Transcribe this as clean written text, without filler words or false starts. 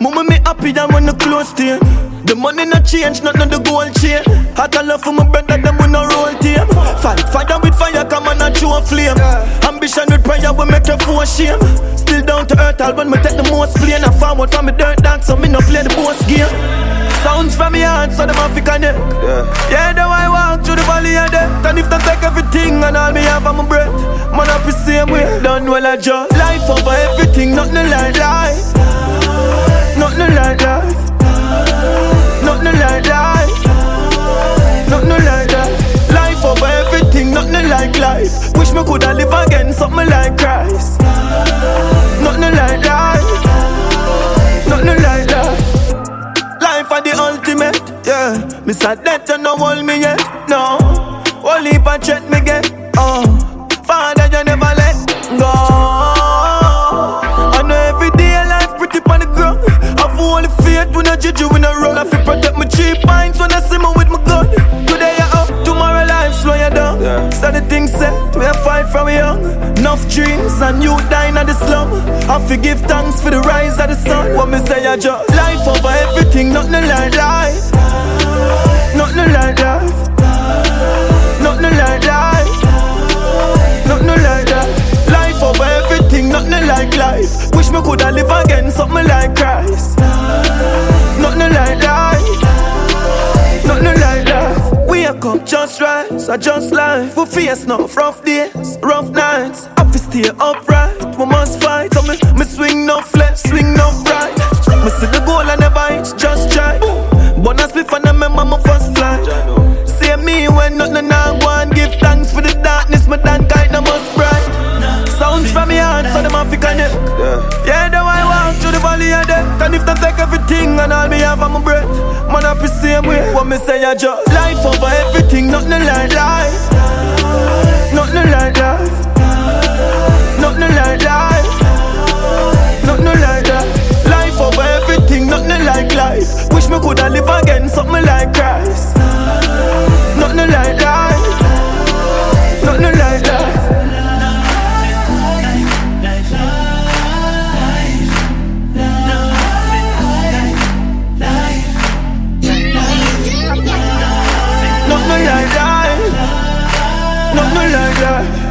Mama me happy than when the clothes stay. The money not change, nothing the gold chain. Hot and love for my brother, them we no roll team. Fight fire with fire, come on and show a flame. Ambition with prayer, we make you for shame. Still down to earth, I'll when me take the most plane. I farm out from me dirt dance, so me no play the boss game. Sounds from me heart, so them have to connect. Yeah, though I walk through the valley of death. And if they take everything and all me have on my breath, man up the same way, done well I just life over everything, nothing like life. Nothing like life. Nothing like life. Nothing like that. Life over everything, nothing like life. Wish me coulda live again, something like Christ. Nothing like life. Nothing like that. Life are the ultimate, yeah. Me sad that you no hold me yet, no. Only if I check me get, oh. Father, you never let go. I know every day life pretty on the ground. I've only faith when I judge you in a run. I feel protect my cheap minds when I see me with my gun. Today you're up, tomorrow life slow you down. So the things set, we a fight from young. Enough dreams and you dying at the slum. I forgive thanks for the rise of the sun. What me say I just life over everything, nothing like life. Nothing like life. Nothing like life. Nothing like that. Life over everything, nothing like life. Wish me coulda live again, something like Christ. Nothing like life. Nothing like life. Wake up just right, so just life. We face no rough days, rough nights. Have to stay upright, we must fight. So me swing no left, swing no right. Me see the goal I never hit, just try. Bonus before I remember my first flight. See me when nothing I go and give thanks for the darkness. My damn kite no must bright. Sounds from me heart, so them have to connect. Yeah, though I walk through the valley of death. And if they take everything and all me have on my breath, man up the same way. What me say I just life over everything, nothing like life. Nothing like life. Nothing like life. Nothing like that. Life over everything, nothing like life. Wish me coulda live again, something like Christ. Nothing like life. Nothing like life. Nothing like that.